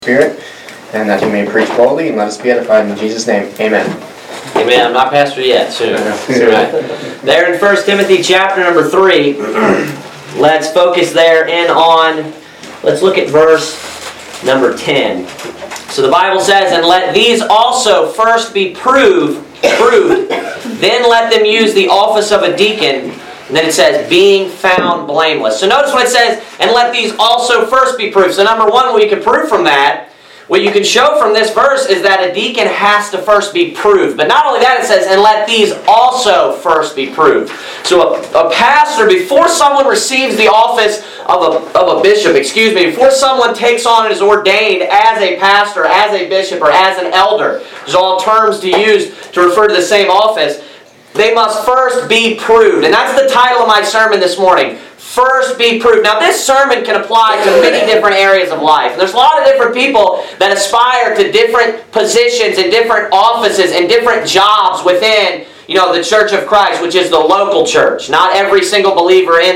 Spirit, and that you may preach boldly and let us be edified in Jesus' name. Amen. Amen. I'm not pastor yet. Soon. Right. There in 1 Timothy chapter number 3, let's focus there in on, let's look at verse number 10. So the Bible says, "And let these also first be proved, then let them use the office of a deacon." And then it says, "being found blameless." So notice when it says, "and let these also first be proved." So number one, what you can prove from that, what you can show from this verse is that a deacon has to first be proved. But not only that, it says, "and let these also first be proved." So a pastor, before someone receives the office of a bishop, before someone takes on and is ordained as a pastor, as a bishop, or as an elder, there's all terms to use to refer to the same office, they must first be proved. And that's the title of my sermon this morning. First be proved. Now this sermon can apply to many different areas of life. And there's a lot of different people that aspire to different positions and different offices and different jobs within the Church of Christ, which is the local church. Not every single believer in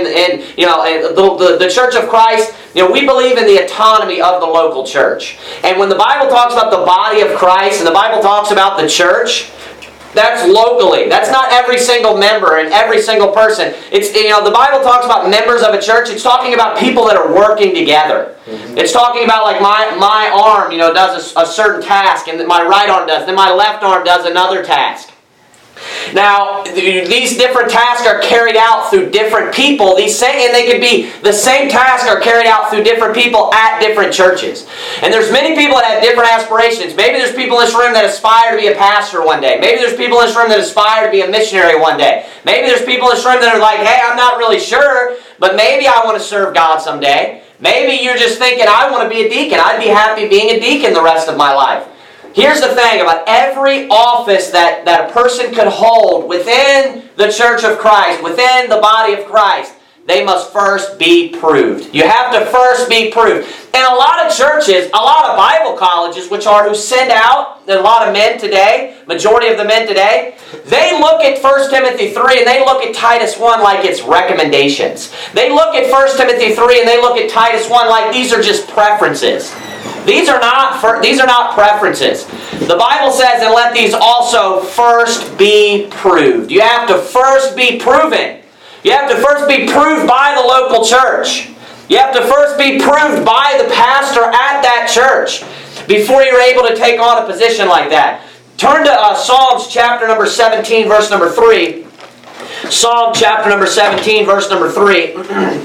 the Church of Christ, we believe in the autonomy of the local church. And when the Bible talks about the body of Christ and the Bible talks about the church, that's locally. That's not every single member and every single person. It's the Bible talks about members of a church. It's talking about people that are working together. Mm-hmm. It's talking about like my arm, does a certain task, and my right arm does. Then my left arm does another task. Now, these different tasks are carried out through different people. And they could be the same task are carried out through different people at different churches. And there's many people that have different aspirations. Maybe there's people in this room that aspire to be a pastor one day. Maybe there's people in this room that aspire to be a missionary one day. Maybe there's people in this room that are like, hey, I'm not really sure, but maybe I want to serve God someday. Maybe you're just thinking, I want to be a deacon. I'd be happy being a deacon the rest of my life. Here's the thing about every office that a person could hold within the Church of Christ, within the body of Christ, they must first be proved. You have to first be proved. And a lot of churches, a lot of Bible colleges, who send out a lot of men today, majority of the men today, they look at 1 Timothy 3 and they look at Titus 1 like it's recommendations. They look at 1 Timothy 3 and they look at Titus 1 like these are just preferences. These are not preferences. The Bible says, "and let these also first be proved." You have to first be proven. You have to first be proved by the local church. You have to first be proved by the pastor at that church before you're able to take on a position like that. Turn to Psalms chapter number 17, verse number 3. Psalm chapter number 17, verse number 3.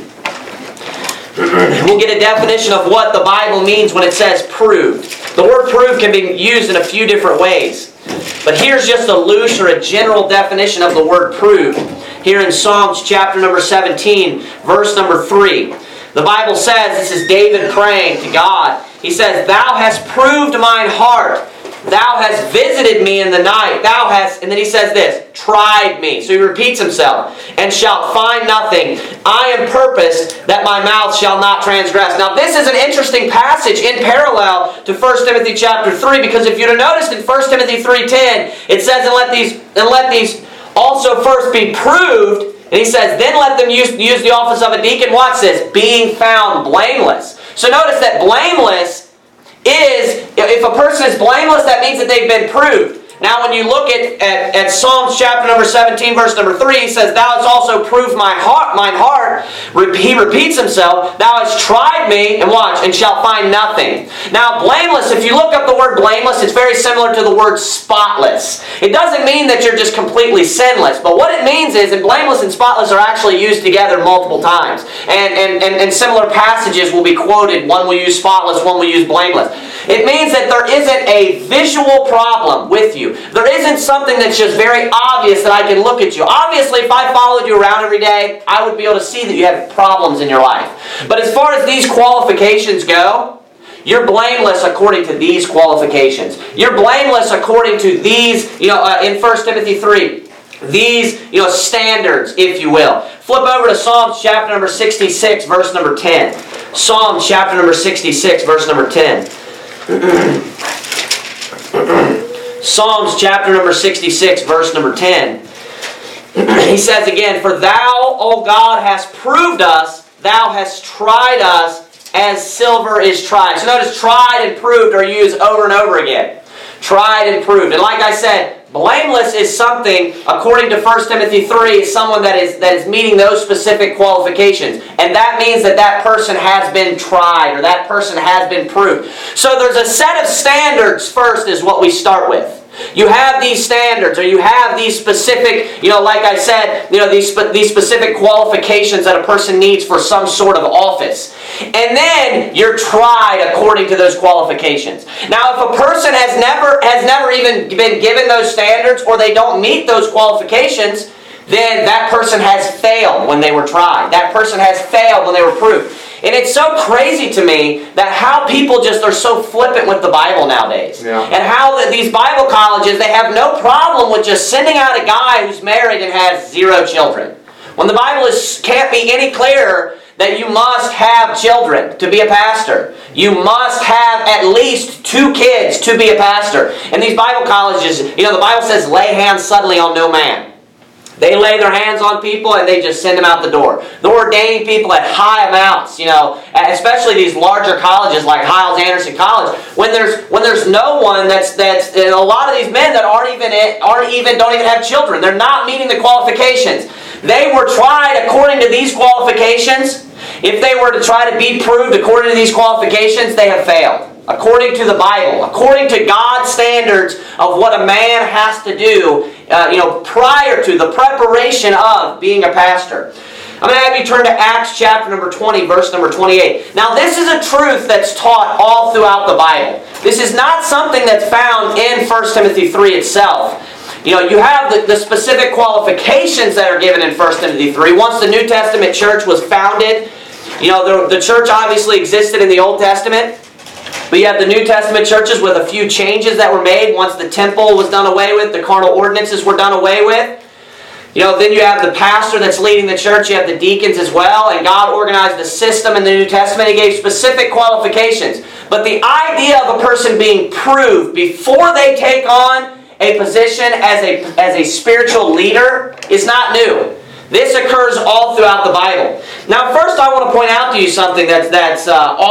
We'll get a definition of what the Bible means when it says proved. The word proved can be used in a few different ways. But here's just a loose or a general definition of the word proved. Here in Psalms chapter number 17, verse number 3. The Bible says, this is David praying to God. He says, "Thou hast proved mine heart. Thou hast visited me in the night. Thou hast," and then he says this, "tried me." So he repeats himself. "And shalt find nothing. I am purposed that my mouth shall not transgress." Now this is an interesting passage in parallel to 1 Timothy chapter 3, because if you'd have noticed in 1 Timothy 3:10, it says, and let these also first be proved. And he says, then let them use the office of a deacon. Watch this, "being found blameless." So notice that blameless is, if a person is blameless, that means that they've been proved. Now when you look at Psalms chapter number 17, verse number 3, he says, "Thou hast also proved mine heart." He repeats himself, "Thou hast tried me," and watch, "and shalt find nothing." Now blameless, if you look up the word blameless, it's very similar to the word spotless. It doesn't mean that you're just completely sinless, but what it means is, and blameless and spotless are actually used together multiple times. And similar passages will be quoted. One will use spotless, one will use blameless. It means that there isn't a visual problem with you. There isn't something that's just very obvious that I can look at you. Obviously, if I followed you around every day, I would be able to see that you have problems in your life. But as far as these qualifications go, you're blameless according to these qualifications. You're blameless according to these, in 1 Timothy 3, these, standards, if you will. Flip over to Psalms chapter number 66, verse number 10. Psalms chapter number 66, verse number 10. Psalms chapter number 66, verse number 10. He says again, "For thou, O God, hast proved us, thou hast tried us, as silver is tried. So notice tried and proved are used over and over again. Tried and proved. And like I said, blameless is something, according to 1 Timothy 3, is someone that is meeting those specific qualifications. And that means that that person has been tried, or that person has been proved. So there's a set of standards first is what we start with. You have these standards, or you have these specific, like I said, these specific qualifications that a person needs for some sort of office. And then you're tried according to those qualifications. Now, if a person has never even been given those standards, or they don't meet those qualifications, then that person has failed when they were tried. That person has failed when they were proved. And it's so crazy to me that how people just are so flippant with the Bible nowadays. Yeah. And how these Bible colleges, they have no problem with just sending out a guy who's married and has 0 children. When the Bible can't be any clearer that you must have children to be a pastor. You must have at least 2 kids to be a pastor. And these Bible colleges, the Bible says, lay hands suddenly on no man. They lay their hands on people and they just send them out the door. They're ordaining people at high amounts, especially these larger colleges like Hyles-Anderson College. When there's no one that's a lot of these men that don't even have children. They're not meeting the qualifications. They were tried according to these qualifications. If they were to try to be proved according to these qualifications, they have failed. According to the Bible, according to God's standards of what a man has to do, prior to the preparation of being a pastor. I'm going to have you turn to Acts chapter number 20, verse number 28. Now, this is a truth that's taught all throughout the Bible. This is not something that's found in 1 Timothy 3 itself. You have the specific qualifications that are given in 1 Timothy 3. Once the New Testament church was founded, the church obviously existed in the Old Testament. But you have the New Testament churches with a few changes that were made once the temple was done away with, the carnal ordinances were done away with. Then you have the pastor that's leading the church, you have the deacons as well, and God organized a system in the New Testament. He gave specific qualifications. But the idea of a person being proved before they take on a position as a spiritual leader is not new. This occurs all throughout the Bible. Now, first I want to point out to you something that's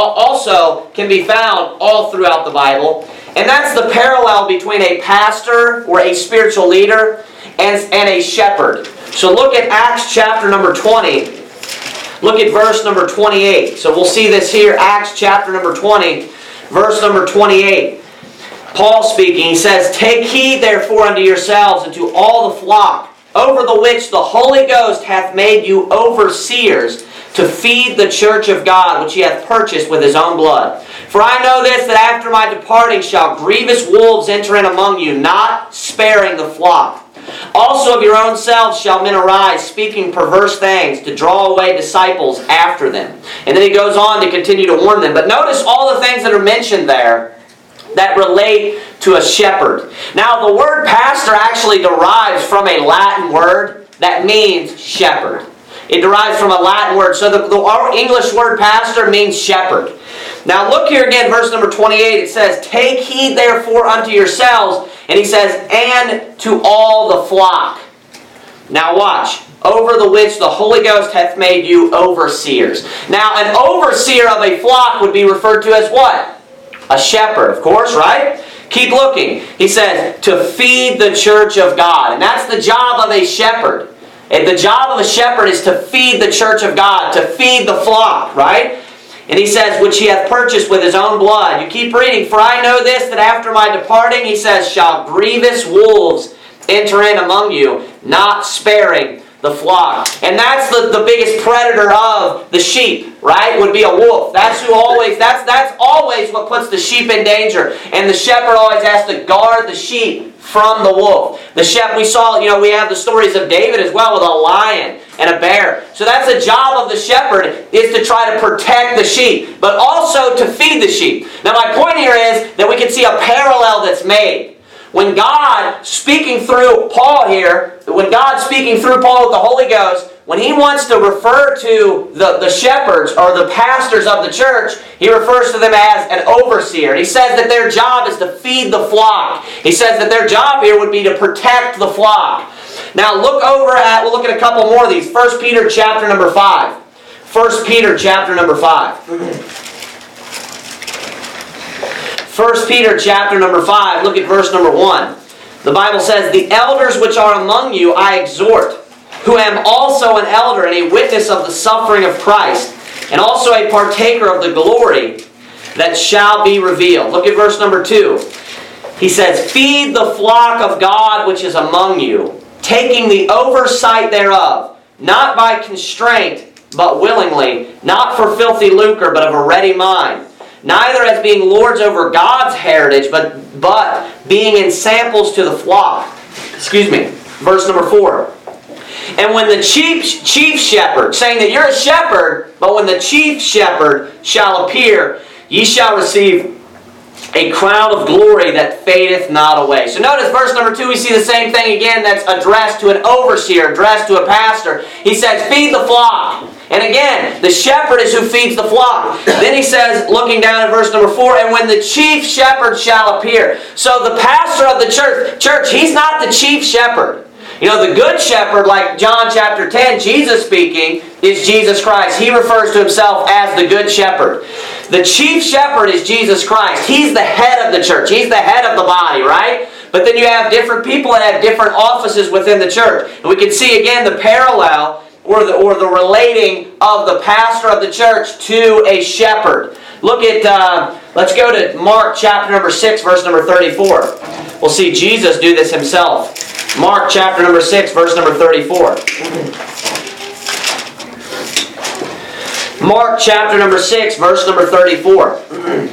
also can be found all throughout the Bible, and that's the parallel between a pastor or a spiritual leader and a shepherd. So look at Acts chapter number 20. Look at verse number 28. So we'll see this here, Acts chapter number 20, verse number 28. Paul speaking, he says, "Take heed therefore unto yourselves and to all the flock, over the which the Holy Ghost hath made you overseers, to feed the church of God, which he hath purchased with his own blood. For I know this, that after my departing shall grievous wolves enter in among you, not sparing the flock. Also of your own selves shall men arise, speaking perverse things, to draw away disciples after them." And then he goes on to continue to warn them. But notice all the things that are mentioned there that relate to a shepherd. Now, the word pastor actually derives from a Latin word that means shepherd. It derives from a Latin word. So our English word pastor means shepherd. Now, look here again, verse number 28. It says, "Take heed therefore unto yourselves," and he says, "and to all the flock." Now watch. "Over the which the Holy Ghost hath made you overseers." Now, an overseer of a flock would be referred to as what? A shepherd, of course, right? Keep looking. He says, "to feed the church of God." And that's the job of a shepherd. And the job of a shepherd is to feed the church of God, to feed the flock, right? And he says, "which he hath purchased with his own blood." You keep reading. "For I know this, that after my departing," he says, "shall grievous wolves enter in among you, not sparing the flock." And that's the biggest predator of the sheep, right? Would be a wolf. That's always what puts the sheep in danger. And the shepherd always has to guard the sheep from the wolf. The shepherd, we have the stories of David as well with a lion and a bear. So that's the job of the shepherd, is to try to protect the sheep, but also to feed the sheep. Now my point here is that we can see a parallel that's made. When God, speaking through Paul here, with the Holy Ghost, when he wants to refer to the shepherds or the pastors of the church, he refers to them as an overseer. He says that their job is to feed the flock. He says that their job here would be to protect the flock. Now we'll look at a couple more of these. 1 Peter chapter number 5. 1 Peter chapter number 5. 1 Peter chapter number 5, look at verse number 1. The Bible says, "The elders which are among you I exhort, who am also an elder and a witness of the suffering of Christ, and also a partaker of the glory that shall be revealed." Look at verse number 2. He says, "Feed the flock of God which is among you, taking the oversight thereof, not by constraint, but willingly, not for filthy lucre, but of a ready mind. Neither as being lords over God's heritage, but being in samples to the flock." Excuse me. Verse number 4. "And when the chief shepherd," saying that you're a shepherd, but when the chief shepherd shall appear, ye shall receive a crown of glory that fadeth not away. So notice verse number 2, we see the same thing again that's addressed to an overseer, addressed to a pastor. He says, feed the flock. And again, the shepherd is who feeds the flock. Then he says, looking down at verse number 4, and when the chief shepherd shall appear. So the pastor of the church, he's not the chief shepherd. You know, the good shepherd, like John chapter 10, Jesus speaking, is Jesus Christ. He refers to himself as the good shepherd. The chief shepherd is Jesus Christ. He's the head of the church. He's the head of the body, right? But then you have different people that have different offices within the church. And we can see again the parallel or the relating of the pastor of the church to a shepherd. Look at, let's go to Mark chapter number 6, verse number 34. We'll see Jesus do this himself. Mark chapter number 6, verse number 34. Mark chapter number 6, verse number 34.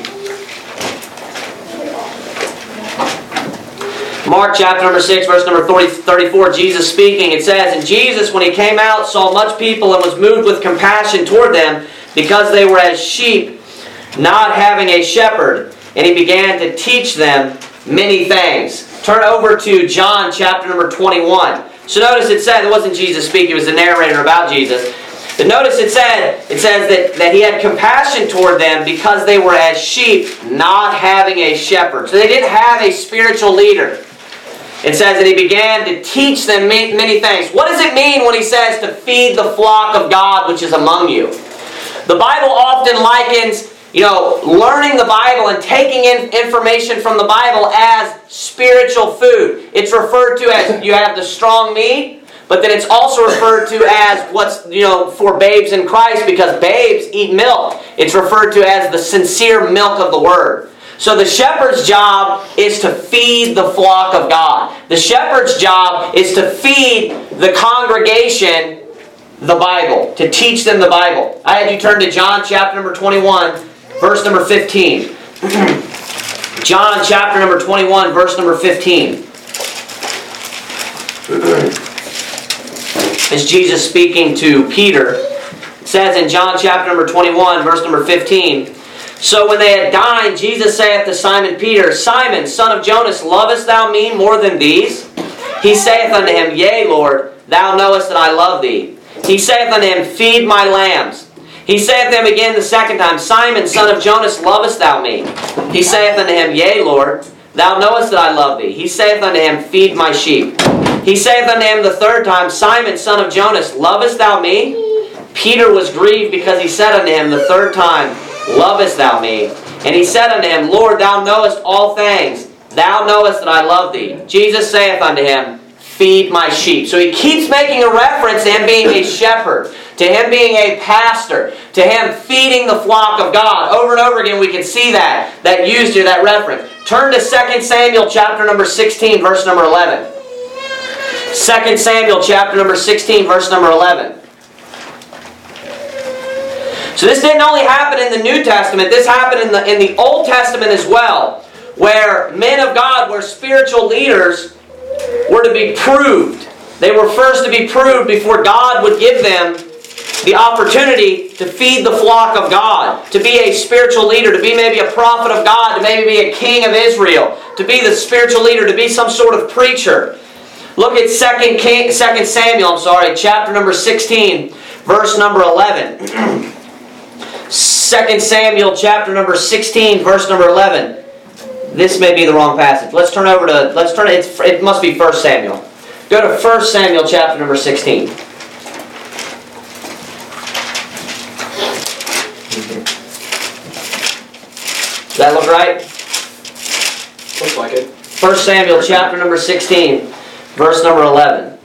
Mark chapter number 6, verse number 34, Jesus speaking. It says, "And Jesus, when he came out, saw much people and was moved with compassion toward them, because they were as sheep, not having a shepherd. And he began to teach them many things." Turn over to John chapter number 21. So notice it said, it wasn't Jesus speaking, it was the narrator about Jesus. But notice it says that he had compassion toward them because they were as sheep, not having a shepherd. So they didn't have a spiritual leader. It says that he began to teach them many things. What does it mean when he says to feed the flock of God which is among you? The Bible often likens, learning the Bible and taking in information from the Bible as spiritual food. It's referred to as, you have the strong meat, but then it's also referred to as what's, for babes in Christ, because babes eat milk. It's referred to as the sincere milk of the Word. So the shepherd's job is to feed the flock of God. The shepherd's job is to feed the congregation the Bible, to teach them the Bible. I had you turn to John chapter number 21, verse number 15. John chapter number 21, verse number 15. As Jesus speaking to Peter, it says in John chapter number 21, verse number 15, "So when they had dined, Jesus saith to Simon Peter, Simon, son of Jonas, lovest thou me more than these? He saith unto him, Yea, Lord, thou knowest that I love thee. He saith unto him, Feed my lambs. He saith to him again the second time, Simon, son of Jonas, lovest thou me? He saith unto him, Yea, Lord, thou knowest that I love thee. He saith unto him, Feed my sheep. He saith unto him the third time, Simon, son of Jonas, lovest thou me? Peter was grieved because he said unto him the third time, Lovest thou me? And he said unto him, Lord, thou knowest all things. Thou knowest that I love thee. Jesus saith unto him, Feed my sheep. So he keeps making a reference to him being a shepherd, to him being a pastor, to him feeding the flock of God. Over and over again we can see that used here, that reference. Turn to 2 Samuel chapter number 16, verse number 11. 2 Samuel chapter number 16, verse number 11. So this didn't only happen in the New Testament, this happened in the Old Testament as well, where men of God, where spiritual leaders were to be proved. They were first to be proved before God would give them the opportunity to feed the flock of God, to be a spiritual leader, to be maybe a prophet of God, to maybe be a king of Israel, to be the spiritual leader, to be some sort of preacher. Look at 2 Samuel, chapter number 16, verse number 11. 2 Samuel chapter number 16, verse number 11. This may be the wrong passage. It must be 1 Samuel. Go to 1 Samuel chapter number 16. Does that look right? 1 Samuel chapter number 16, verse number 11.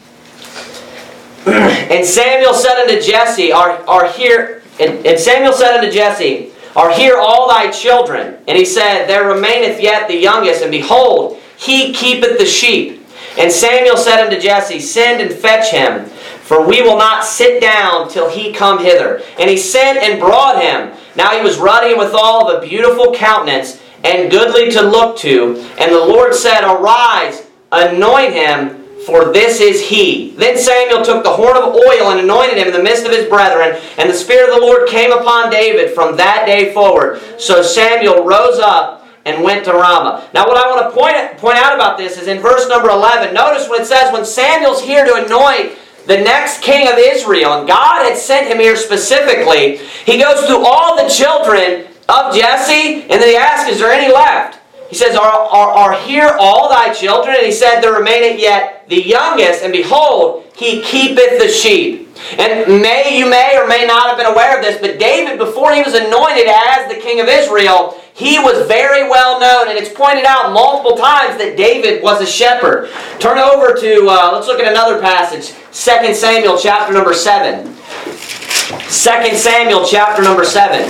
And Samuel said unto Jesse, And Samuel said unto Jesse, Are here all thy children? And he said, There remaineth yet the youngest, and behold, he keepeth the sheep. And Samuel said unto Jesse, Send and fetch him, for we will not sit down till he come hither. And he sent and brought him. Now he was ruddy and withal of a beautiful countenance, and goodly to look to. And the Lord said, Arise, anoint him, for this is he. Then Samuel took the horn of oil and anointed him in the midst of his brethren, and the Spirit of the Lord came upon David from that day forward. So Samuel rose up and went to Ramah. Now what I want to point out about this is in verse number 11. Notice when it says, when Samuel's here to anoint the next king of Israel, and God had sent him here specifically, he goes through all the children of Jesse, and then he asks, is there any left? He says, are here all thy children? And he said, there remaineth yet the youngest, and behold, he keepeth the sheep. And you may or may not have been aware of this, but David, before he was anointed as the king of Israel, he was very well known, and it's pointed out multiple times that David was a shepherd. Turn over to, let's look at another passage, 2 Samuel chapter number 7. 2 Samuel chapter number 7.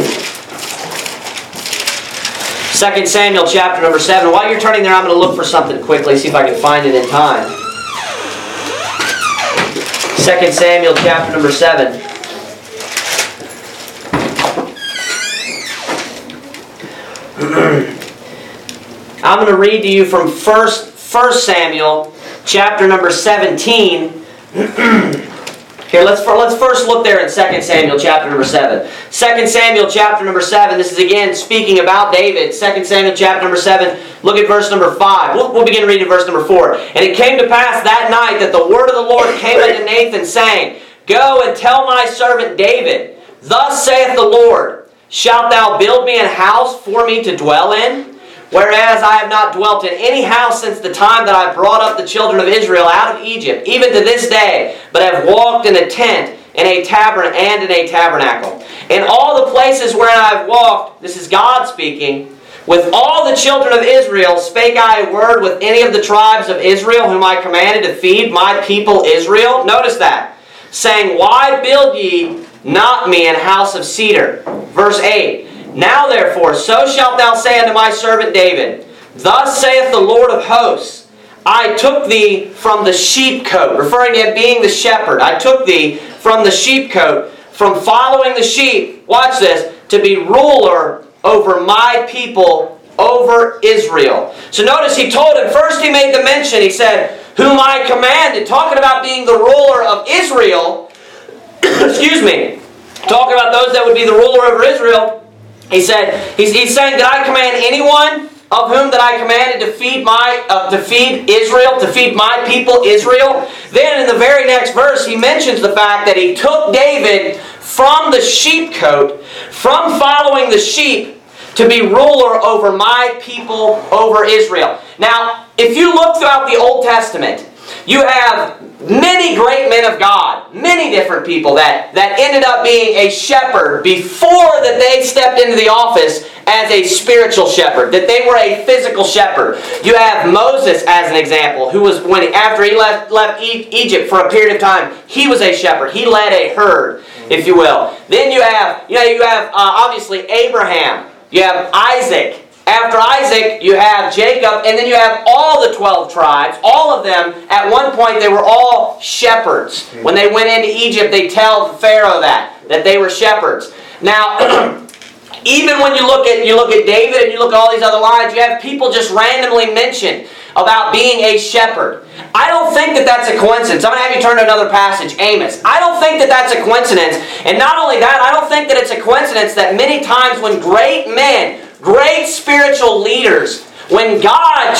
2 Samuel chapter number 7. While you're turning there, I'm going to look for something quickly, see if I can find it in time. 2 Samuel chapter number 7. I'm going to read to you from 1 Samuel chapter number 17. Here, let's first look there in 2 Samuel chapter number 7. 2 Samuel chapter number 7, this is again speaking about David. 2 Samuel chapter number 7, look at verse number 5. We'll begin reading verse number 4. And it came to pass that night that the word of the Lord came unto Nathan, saying, Go and tell my servant David, Thus saith the Lord, Shalt thou build me an house for me to dwell in? Whereas I have not dwelt in any house since the time that I brought up the children of Israel out of Egypt, even to this day, but have walked in a tent, in a tabernacle. In all the places wherein I have walked, this is God speaking, with all the children of Israel spake I a word with any of the tribes of Israel, whom I commanded to feed my people Israel. Notice that. Saying, Why build ye not me an house of cedar? Verse 8. Now therefore, so shalt thou say unto my servant David, Thus saith the Lord of hosts, I took thee from the sheepcote, referring to him being the shepherd. I took thee from the sheepcote, from following the sheep, watch this, to be ruler over my people, over Israel. So notice he told him, first he made the mention, he said, whom I commanded, talking about being the ruler of Israel, excuse me, talking about those that would be the ruler over Israel. He said, he's saying, did I command anyone of whom that I commanded to feed Israel, to feed my people Israel? Then in the very next verse, he mentions the fact that he took David from the sheepcote, from following the sheep, to be ruler over my people, over Israel. Now, if you look throughout the Old Testament, you have many great men of God, many different people that ended up being a shepherd before that they stepped into the office as a spiritual shepherd, that they were a physical shepherd. You have Moses as an example, who was, after he left Egypt for a period of time, he was a shepherd. He led a herd, if you will. Then you have obviously Abraham. You have Isaac. After Isaac, you have Jacob, and then you have all the 12 tribes. All of them, at one point, they were all shepherds. When they went into Egypt, they tell Pharaoh that they were shepherds. Now, even when you look at David and you look at all these other lines, you have people just randomly mentioned about being a shepherd. I don't think that that's a coincidence. I'm going to have you turn to another passage, Amos. I don't think that that's a coincidence. And not only that, I don't think that it's a coincidence that many times when great men, great spiritual leaders, when God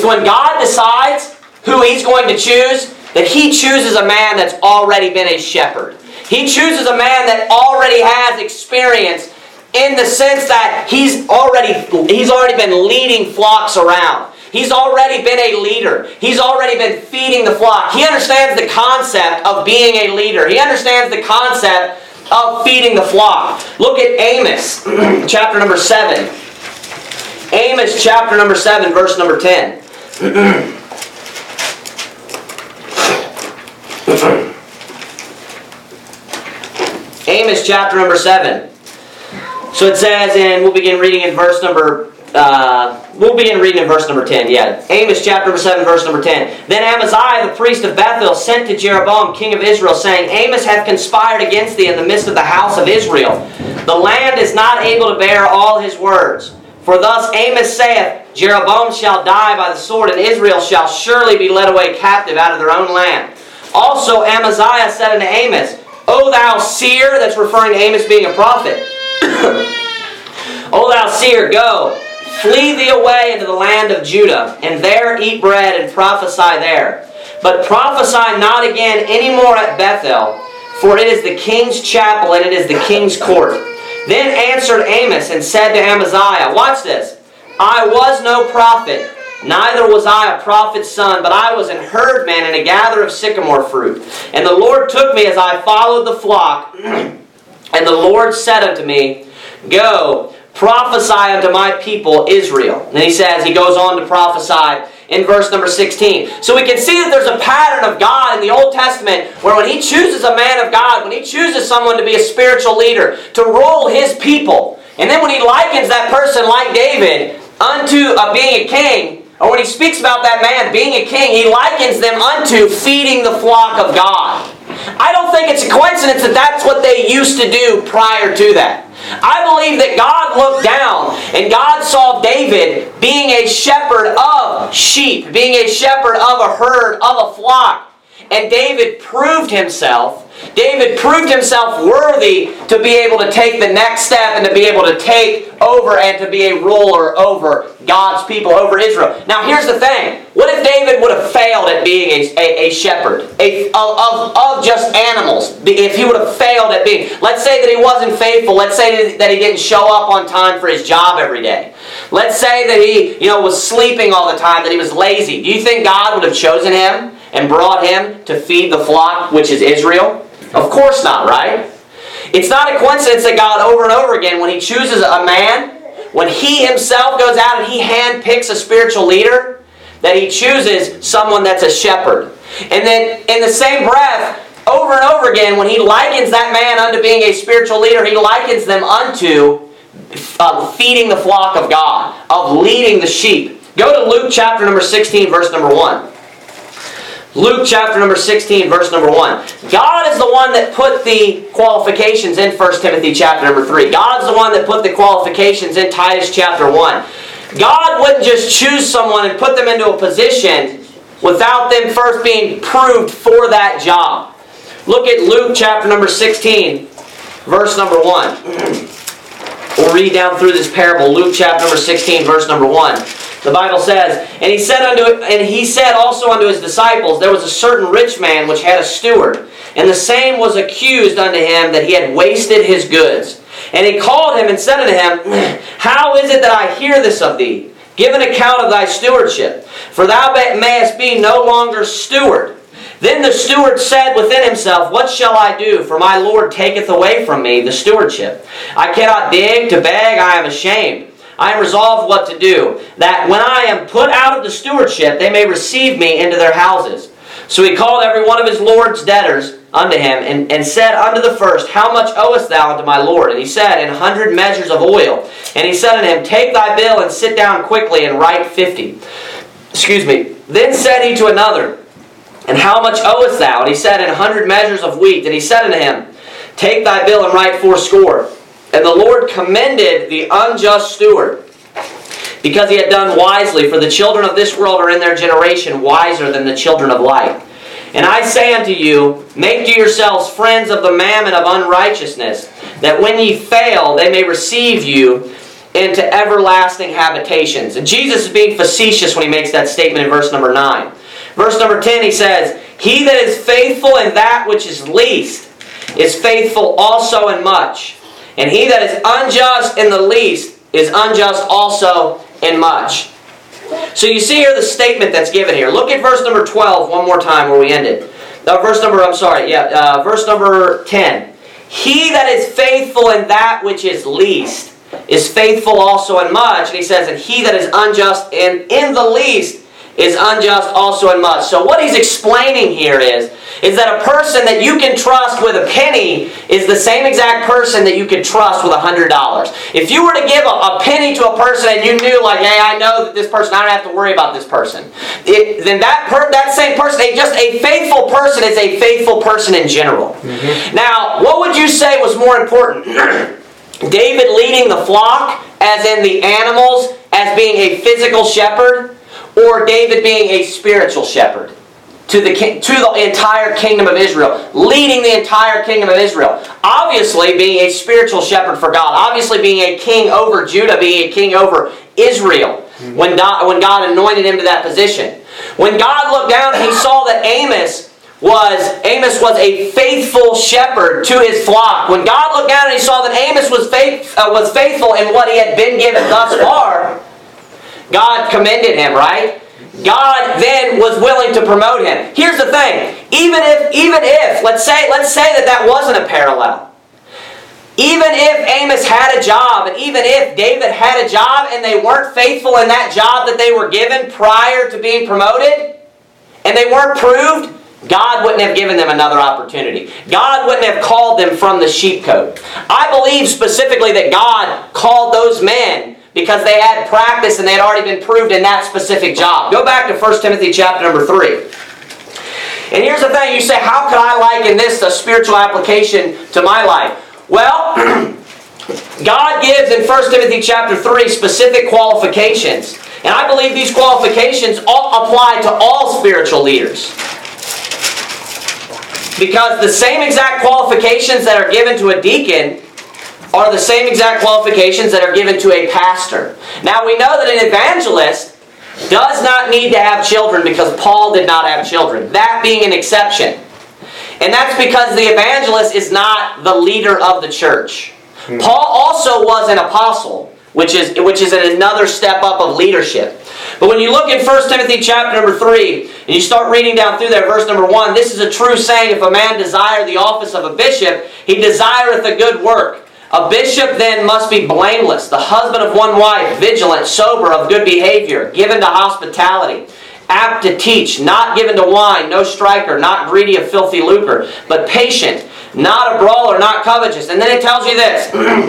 decides who He's going to choose, that He chooses a man that's already been a shepherd. He chooses a man that already has experience in the sense that he's already been leading flocks around. He's already been a leader. He's already been feeding the flock. He understands the concept of being a leader. He understands the concept of feeding the flock. Look at Amos, chapter number 7. Amos chapter number 7, verse number 10. Amos chapter number 7. So it says, and we'll begin reading in verse number 10. Yeah, Amos chapter number 7, verse number 10. Then Amaziah the priest of Bethel sent to Jeroboam king of Israel, saying, Amos hath conspired against thee in the midst of the house of Israel. The land is not able to bear all his words. For thus Amos saith, Jeroboam shall die by the sword, and Israel shall surely be led away captive out of their own land. Also Amaziah said unto Amos, O thou seer, that's referring to Amos being a prophet, O thou seer, go, flee thee away into the land of Judah, and there eat bread and prophesy there. But prophesy not again any more at Bethel, for it is the king's chapel, and it is the king's court. Then answered Amos and said to Amaziah, watch this, I was no prophet, neither was I a prophet's son, but I was an herdman and a gatherer of sycamore fruit. And the Lord took me as I followed the flock, and the Lord said unto me, go, prophesy unto my people Israel. And he says, he goes on to prophesy in verse number 16. So we can see that there's a pattern of God in the Old Testament where when He chooses a man of God, when He chooses someone to be a spiritual leader, to rule His people, and then when He likens that person like David unto being a king, or when He speaks about that man being a king, He likens them unto feeding the flock of God. I don't think it's a coincidence that that's what they used to do prior to that. I believe that God looked down and God saw David being a shepherd of sheep, being a shepherd of a herd, of a flock. And David proved himself worthy to be able to take the next step and to be able to take over and to be a ruler over God's people, over Israel. Now here's the thing. What if David would have failed at being a shepherd of just animals? If he would have failed at being, let's say that he wasn't faithful. Let's say that he didn't show up on time for his job every day. Let's say that he was sleeping all the time, that he was lazy. Do you think God would have chosen him and brought him to feed the flock, which is Israel? Of course not, right? It's not a coincidence that God over and over again, when He chooses a man, when He Himself goes out and He handpicks a spiritual leader, that He chooses someone that's a shepherd. And then in the same breath, over and over again, when He likens that man unto being a spiritual leader, He likens them unto feeding the flock of God, of leading the sheep. Go to Luke chapter number 16, verse number 1. Luke chapter number 16, verse number 1. God is the one that put the qualifications in 1 Timothy chapter number 3. God's the one that put the qualifications in Titus chapter 1. God wouldn't just choose someone and put them into a position without them first being proved for that job. Look at Luke chapter number 16, verse number 1. We'll read down through this parable. Luke chapter number 16, verse number 1. The Bible says, and he said also unto his disciples, there was a certain rich man which had a steward, and the same was accused unto him that he had wasted his goods. And he called him and said unto him, how is it that I hear this of thee? Give an account of thy stewardship, for thou mayest be no longer steward. Then the steward said within himself, what shall I do? For my Lord taketh away from me the stewardship. I cannot dig, to beg, I am ashamed. I am resolved what to do, that when I am put out of the stewardship, they may receive me into their houses. So he called every one of his Lord's debtors unto him, and said unto the first, how much owest thou unto my Lord? And he said, 100 measures of oil. And he said unto him, take thy bill, and sit down quickly, and write 50. Then said he to another, and how much owest thou? And he said, 100 measures of wheat. And he said unto him, take thy bill, and write 80. And the Lord commended the unjust steward, because he had done wisely. For the children of this world are in their generation wiser than the children of light. And I say unto you, make to yourselves friends of the mammon of unrighteousness, that when ye fail, they may receive you into everlasting habitations. And Jesus is being facetious when he makes that statement in verse number 9. Verse number 10, he says, he that is faithful in that which is least is faithful also in much. And he that is unjust in the least is unjust also in much. So you see here the statement that's given here. Look at verse number 12 one more time where we ended. Verse number 10. He that is faithful in that which is least is faithful also in much. And he says, and he that is unjust in the least is unjust also in much. So what he's explaining here is that a person that you can trust with a penny is the same exact person that you can trust with $100. If you were to give a penny to a person and you knew, like, hey, I know that this person, I don't have to worry about this person, then that same person, just a faithful person is a faithful person in general. Now, what would you say was more important? David leading the flock, as in the animals, as being a physical shepherd, or David being a spiritual shepherd to the entire kingdom of Israel, leading the entire kingdom of Israel? Obviously being a spiritual shepherd for God, obviously being a king over Judah, being a king over Israel, when God anointed him to that position. When God looked down, he saw that Amos was a faithful shepherd to his flock. When God looked down and he saw that Amos was faithful in what he had been given thus far, God commended him, right? God then was willing to promote him. Here's the thing. Even if let's say that wasn't a parallel. Even if Amos had a job, and even if David had a job and they weren't faithful in that job that they were given prior to being promoted, and they weren't proved, God wouldn't have given them another opportunity. God wouldn't have called them from the sheepcote. I believe specifically that God called those men because they had practice and they had already been proved in that specific job. Go back to 1 Timothy chapter number 3. And here's the thing. You say, how could I liken this a spiritual application to my life? Well, God gives in 1 Timothy chapter 3 specific qualifications. And I believe these qualifications all apply to all spiritual leaders. Because the same exact qualifications that are given to a deacon are the same exact qualifications that are given to a pastor. Now we know that an evangelist does not need to have children because Paul did not have children. That being an exception. And that's because the evangelist is not the leader of the church. Paul also was an apostle, which is another step up of leadership. But when you look in 1 Timothy chapter number 3, and you start reading down through there, verse number 1, this is a true saying, if a man desire the office of a bishop, he desireth a good work. A bishop then must be blameless, the husband of one wife, vigilant, sober, of good behavior, given to hospitality, apt to teach, not given to wine, no striker, not greedy of filthy lucre, but patient, not a brawler, not covetous. And then it tells you this,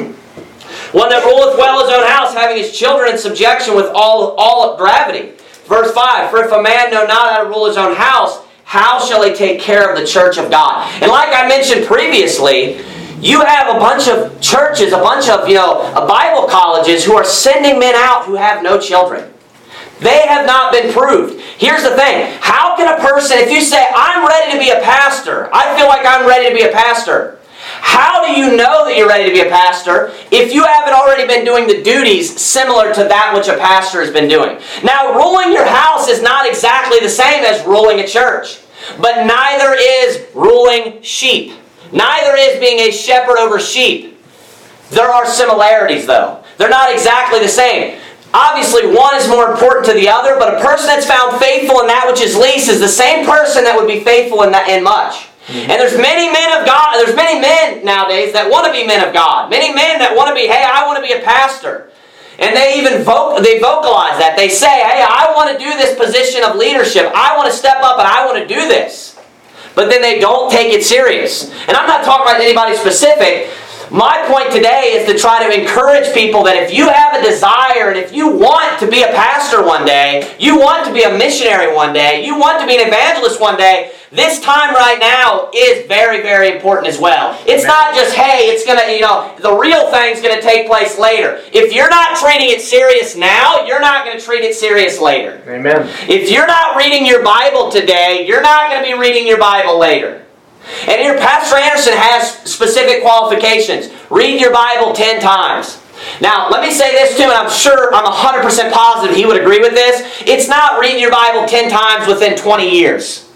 one that ruleth well his own house, having his children in subjection with all gravity. Verse 5, for if a man know not how to rule his own house, how shall he take care of the church of God? And like I mentioned previously, you have a bunch of churches, a bunch of Bible colleges who are sending men out who have no children. They have not been proved. Here's the thing. How can a person, if you say, I'm ready to be a pastor, I feel like I'm ready to be a pastor. How do you know that you're ready to be a pastor if you haven't already been doing the duties similar to that which a pastor has been doing? Now, ruling your house is not exactly the same as ruling a church. But neither is ruling sheep. Neither is being a shepherd over sheep. There are similarities, though. They're not exactly the same. Obviously, one is more important to the other, but a person that's found faithful in that which is least is the same person that would be faithful in much. And there's many men of God, there's many men nowadays that want to be men of God. Many men that want to be, hey, I want to be a pastor. And they even vocalize that. They say, hey, I want to do this position of leadership. I want to step up and I want to do this. But then they don't take it serious. And I'm not talking about anybody specific. My point today is to try to encourage people that if you have a desire and if you want to be a pastor one day, you want to be a missionary one day, you want to be an evangelist one day, this time right now is very, very important as well. It's not just, hey, it's going to, the real thing's going to take place later. If you're not treating it serious now, you're not going to treat it serious later. Amen. If you're not reading your Bible today, you're not going to be reading your Bible later. And here, Pastor Anderson has specific qualifications. Read your Bible 10 times. Now, let me say this too, and I'm 100% positive he would agree with this. It's not reading your Bible 10 times within 20 years.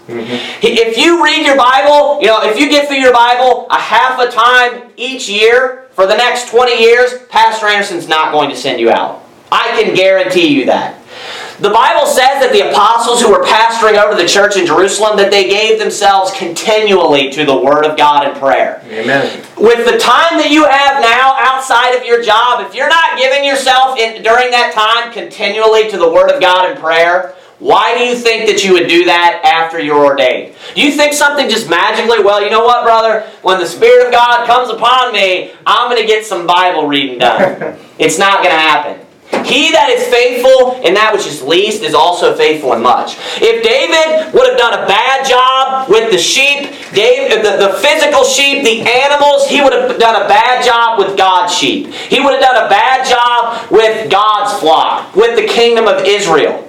If you read your Bible, if you get through your Bible a half a time each year for the next 20 years, Pastor Anderson's not going to send you out. I can guarantee you that. The Bible says that the apostles who were pastoring over the church in Jerusalem, that they gave themselves continually to the Word of God and prayer. Amen. With the time that you have now outside of your job, if you're not giving yourself during that time continually to the Word of God and prayer, Why do you think that you would do that after you're ordained? Do you think something just magically, well, you know what, brother? When the Spirit of God comes upon me, I'm going to get some Bible reading done. It's not going to happen. He that is faithful in that which is least is also faithful in much. If David would have done a bad job with the sheep, the physical sheep, the animals, he would have done a bad job with God's sheep. He would have done a bad job with God's flock, with the kingdom of Israel.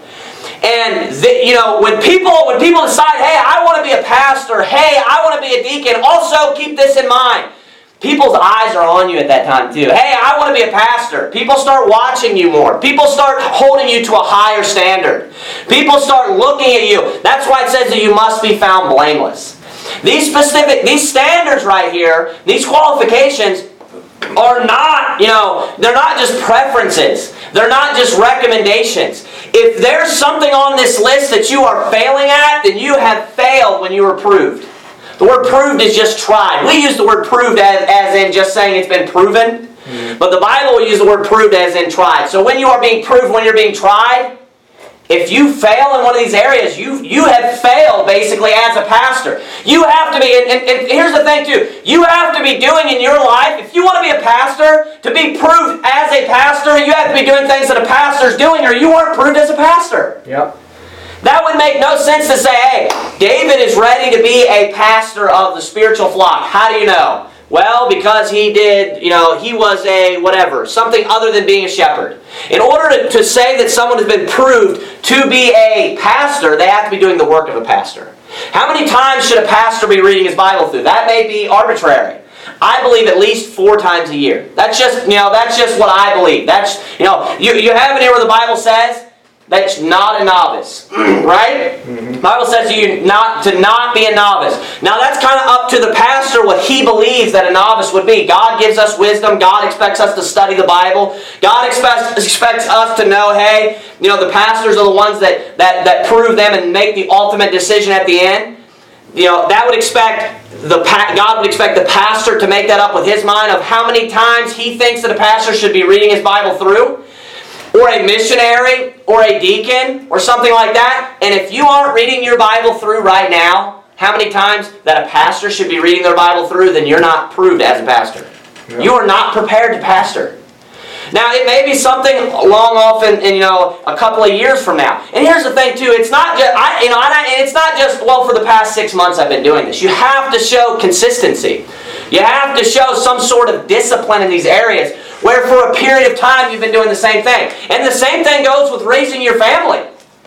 And when people decide, hey, I want to be a pastor, hey, I want to be a deacon, also keep this in mind. People's eyes are on you at that time too. Hey, I want to be a pastor. People start watching you more. People start holding you to a higher standard. People start looking at you. That's why it says that you must be found blameless. These standards right here, these qualifications are not, they're not just preferences. They're not just recommendations. If there's something on this list that you are failing at, then you have failed when you were proved. The word proved is just tried. We use the word proved as in just saying it's been proven. But the Bible will use the word proved as in tried. So when you are being proved, when you're being tried, if you fail in one of these areas, you have failed basically as a pastor. You have to be, and here's the thing too, you have to be doing in your life, if you want to be a pastor, to be proved as a pastor, you have to be doing things that a pastor's doing or you weren't proved as a pastor. Yep. That would make no sense to say, hey, David is ready to be a pastor of the spiritual flock. How do you know? Well, because he did, he was a whatever, something other than being a shepherd. In order to say that someone has been proved to be a pastor, they have to be doing the work of a pastor. How many times should a pastor be reading his Bible through? That may be arbitrary. I believe at least 4 times a year. That's just what I believe. That's, you have in here where the Bible says, that's not a novice, right? The Bible says to not be a novice. Now that's kind of up to the pastor what he believes that a novice would be. God gives us wisdom. God expects us to study the Bible. God expects us to know, hey, the pastors are the ones that prove them and make the ultimate decision at the end. That would expect God would expect the pastor to make that up with his mind of how many times he thinks that a pastor should be reading his Bible through. Or a missionary, or a deacon, or something like that. And if you aren't reading your Bible through right now, how many times that a pastor should be reading their Bible through, then you're not proved as a pastor. Yeah. You are not prepared to pastor. Now, it may be something long off in a couple of years from now. And here's the thing too, it's not just it's not just for the past 6 months I've been doing this. You have to show consistency. You have to show some sort of discipline in these areas where for a period of time you've been doing the same thing. And the same thing goes with raising your family.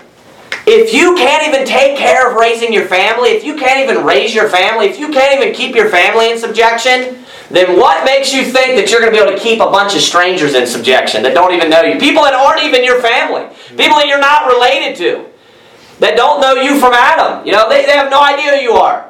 If you can't even take care of raising your family, if you can't even raise your family, if you can't even keep your family in subjection, then what makes you think that you're going to be able to keep a bunch of strangers in subjection that don't even know you? People that aren't even your family. People that you're not related to. That don't know you from Adam. They have no idea who you are.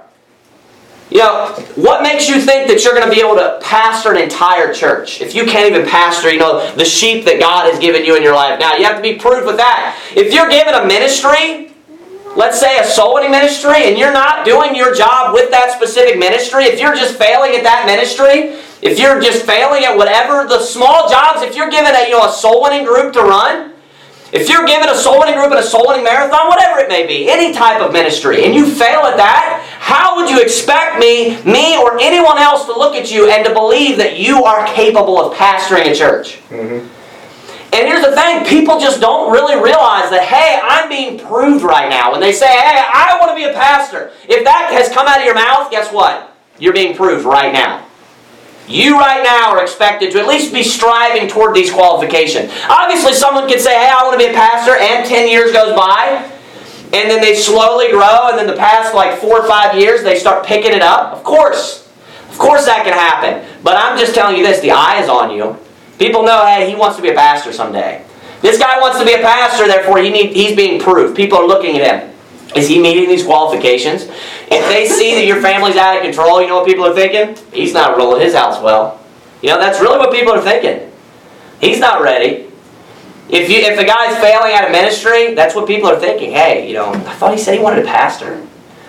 What makes you think that you're going to be able to pastor an entire church if you can't even pastor, the sheep that God has given you in your life? Now, you have to be proved with that. If you're given a ministry, let's say a soul winning ministry, and you're not doing your job with that specific ministry, if you're just failing at that ministry, if you're just failing at whatever the small jobs, if you're given a soul winning group to run, if you're given a soul winning group and a soul winning marathon, whatever it may be, any type of ministry, and you fail at that, how would you expect me or anyone else to look at you and to believe that you are capable of pastoring a church? Mm-hmm. And here's the thing, people just don't really realize that, hey, I'm being proved right now. When they say, hey, I want to be a pastor, if that has come out of your mouth, guess what? You're being proved right now. You right now are expected to at least be striving toward these qualifications. Obviously, someone could say, hey, I want to be a pastor, and 10 years goes by, and then they slowly grow, and then the past 4 or 5 years, they start picking it up. Of course that can happen. But I'm just telling you this, the eye is on you. People know, hey, he wants to be a pastor someday. This guy wants to be a pastor, therefore he's being proved. People are looking at him. Is he meeting these qualifications? If they see that your family's out of control, you know what people are thinking? He's not rolling his house well. That's really what people are thinking. He's not ready. If the guy's failing at a ministry, that's what people are thinking. Hey, I thought he said he wanted a pastor.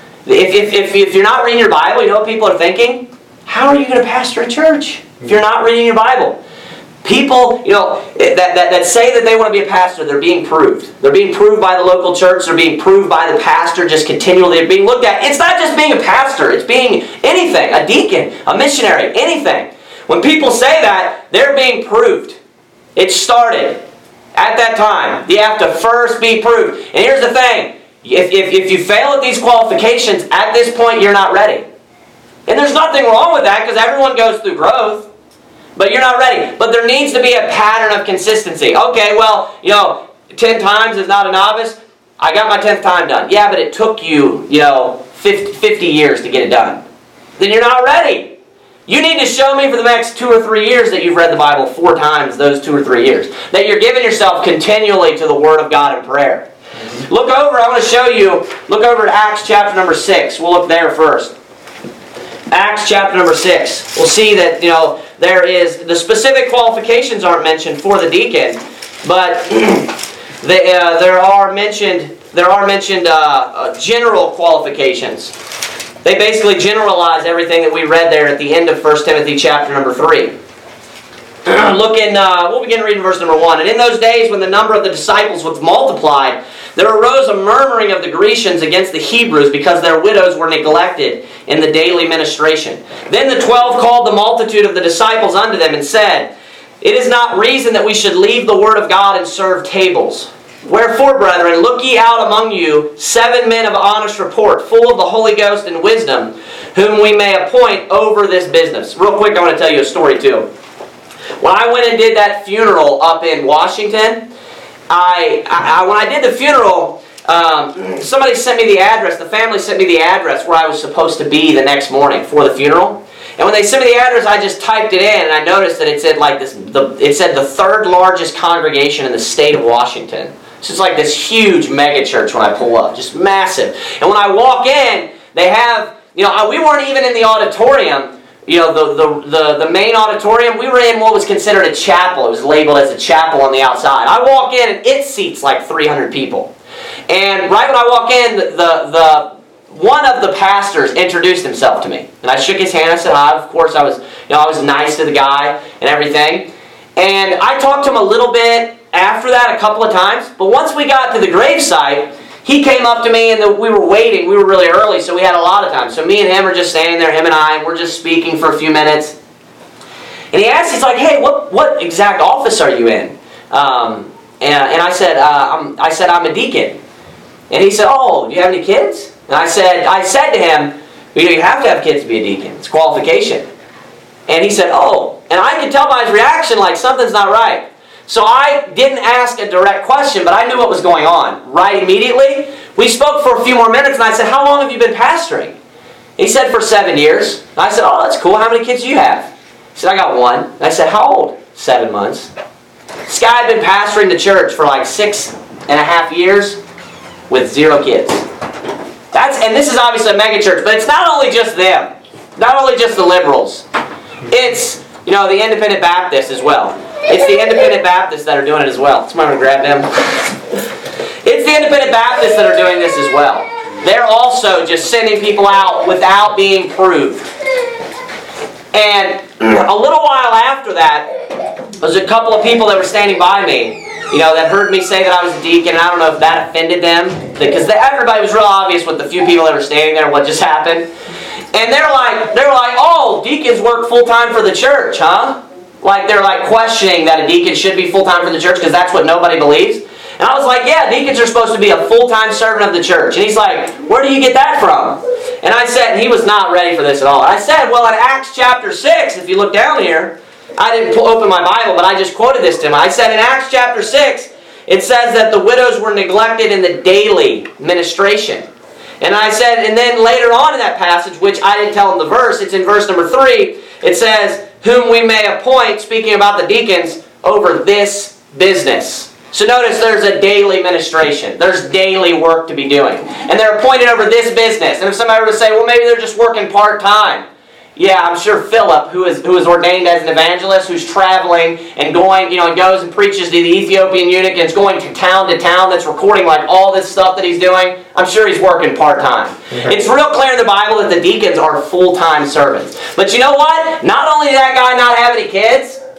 If you're not reading your Bible, you know what people are thinking? How are you going to pastor a church if you're not reading your Bible? People, that say that they want to be a pastor, they're being proved. They're being proved by the local church. They're being proved by the pastor just continually. They're being looked at. It's not just being a pastor. It's being anything. A deacon, a missionary, anything. When people say that, they're being proved. It started at that time. You have to first be proved. And here's the thing. If you fail at these qualifications, at this point, you're not ready. And there's nothing wrong with that because everyone goes through growth. But you're not ready. But there needs to be a pattern of consistency. Okay, well, 10 times is not a novice. I got my 10th time done. Yeah, but it took you, 50 years to get it done. Then you're not ready. You need to show me for the next 2 or 3 years that you've read the Bible 4 times those 2 or 3 years. That you're giving yourself continually to the Word of God in prayer. Look over, I want to show you, look over at Acts chapter number 6. We'll look there first. Acts chapter number 6. We'll see that, there is, the specific qualifications aren't mentioned for the deacon, but there are mentioned general qualifications. They basically generalize everything that we read there at the end of 1 Timothy chapter number 3. We'll begin reading verse number 1. And in those days when the number of the disciples was multiplied, there arose a murmuring of the Grecians against the Hebrews because their widows were neglected in the daily ministration. Then the 12 called the multitude of the disciples unto them and said, It is not reason that we should leave the word of God and serve tables. Wherefore, brethren, look ye out among you 7 men of honest report, full of the Holy Ghost and wisdom, whom we may appoint over this business. Real quick, I want to tell you a story too. When I went and did that funeral up in Washington, when I did the funeral, somebody sent me the address. The family sent me the address where I was supposed to be the next morning for the funeral. And when they sent me the address, I just typed it in, and I noticed that it said it said the 3rd largest congregation in the state of Washington. So it's like this huge mega church when I pull up, just massive. And when I walk in, they have, we weren't even in the auditorium. The main auditorium, we were in what was considered a chapel. It was labeled as a chapel on the outside. I walk in and it seats like 300 people. And right when I walk in, one of the pastors introduced himself to me. And I shook his hand, I said hi. Of course I was nice to the guy and everything. And I talked to him a little bit after that a couple of times. But once we got to the gravesite, he came up to me and we were waiting. We were really early, so we had a lot of time. So me and him are just standing there, him and I, and we're just speaking for a few minutes. And he asked, he's like, hey, what exact office are you in? And I said, I'm a deacon. And he said, oh, do you have any kids? And I said to him, you have to have kids to be a deacon. It's a qualification. And he said, oh. And I could tell by his reaction like something's not right. So I didn't ask a direct question, but I knew what was going on. Right immediately, we spoke for a few more minutes, and I said, how long have you been pastoring? He said, for 7 years. And I said, oh, that's cool. How many kids do you have? He said, I got 1. And I said, how old? 7 months. This guy had been pastoring the church for like 6.5 years with 0 kids. And this is obviously a mega church, but it's not only just them. Not only just the liberals. It's, the independent Baptists as well. It's the independent Baptists that are doing it as well. Somebody want to grab them? It's the independent Baptists that are doing this as well. They're also just sending people out without being proved. And a little while after that, there was a couple of people that were standing by me, that heard me say that I was a deacon, and I don't know if that offended them, because everybody was real obvious with the few people that were standing there what just happened. And they were like, oh, deacons work full-time for the church, huh? They're questioning that a deacon should be full-time for the church because that's what nobody believes. And I was like, yeah, deacons are supposed to be a full-time servant of the church. And he's like, where do you get that from? And I said, he was not ready for this at all. I said, well, in Acts chapter 6, if you look down here, I didn't open my Bible, but I just quoted this to him. I said in Acts chapter 6, it says that the widows were neglected in the daily ministration. And I said, and then later on in that passage, which I didn't tell him the verse, it's in verse number 3, it says, whom we may appoint, speaking about the deacons, over this business. So notice there's a daily ministration. There's daily work to be doing. And they're appointed over this business. And if somebody were to say, well, maybe they're just working part-time. Yeah, I'm sure Philip, who is ordained as an evangelist, who's traveling and going, and goes and preaches to the Ethiopian eunuch and is going to town that's recording all this stuff that he's doing. I'm sure he's working part-time. Mm-hmm. It's real clear in the Bible that the deacons are full-time servants. But you know what? Not only did that guy not have any kids,